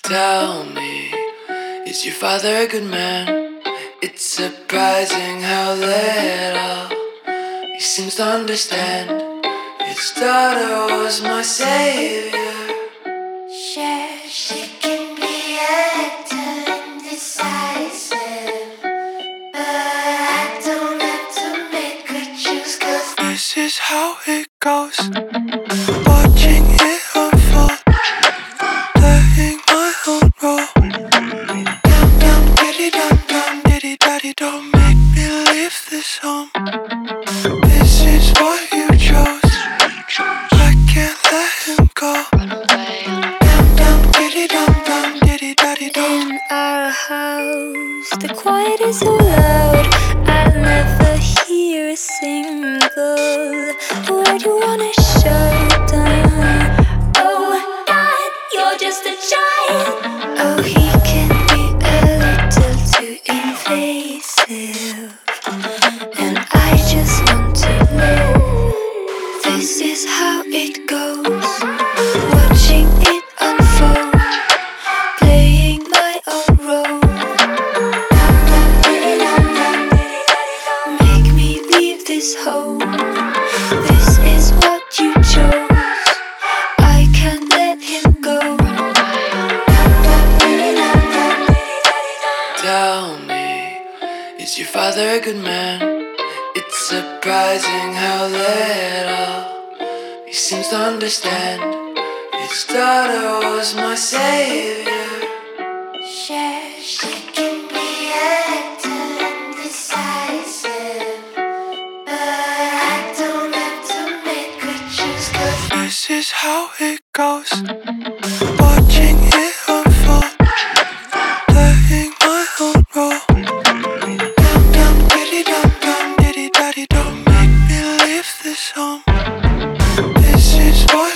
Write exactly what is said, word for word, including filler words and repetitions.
Tell me, is your father a good man? It's surprising how little he seems to understand. His daughter was my savior. Sure, she can be a little indecisive, but I don't have to make her choose, 'cause this is how it goes. Watching it unfold, playing my own role. Dum dum diddy dum dum diddy daddy, don't make me leave this home. This is what you chose, I can't let him go. Dum dum diddy dum dum diddy daddy, don't. in our house, the quiet is so loud, I'll never hear a single word you wanna shout down. Oh God, you're just a child. Oh, he can be a little too invasive, and I just want to live. This is how it goes, watching it unfold, playing my own role. Make me leave this home. This is what you chose, I can't let him go. Tell me, is your father a good man? It's surprising how little he seems to understand. His daughter was my savior. Sure, she can be a little indecisive, but I don't have to make her choose, 'cause This is how it goes. Watching it unfold, playing my own role. Dum dum diddy dum dum diddy daddy, don't make me leave this home. This is what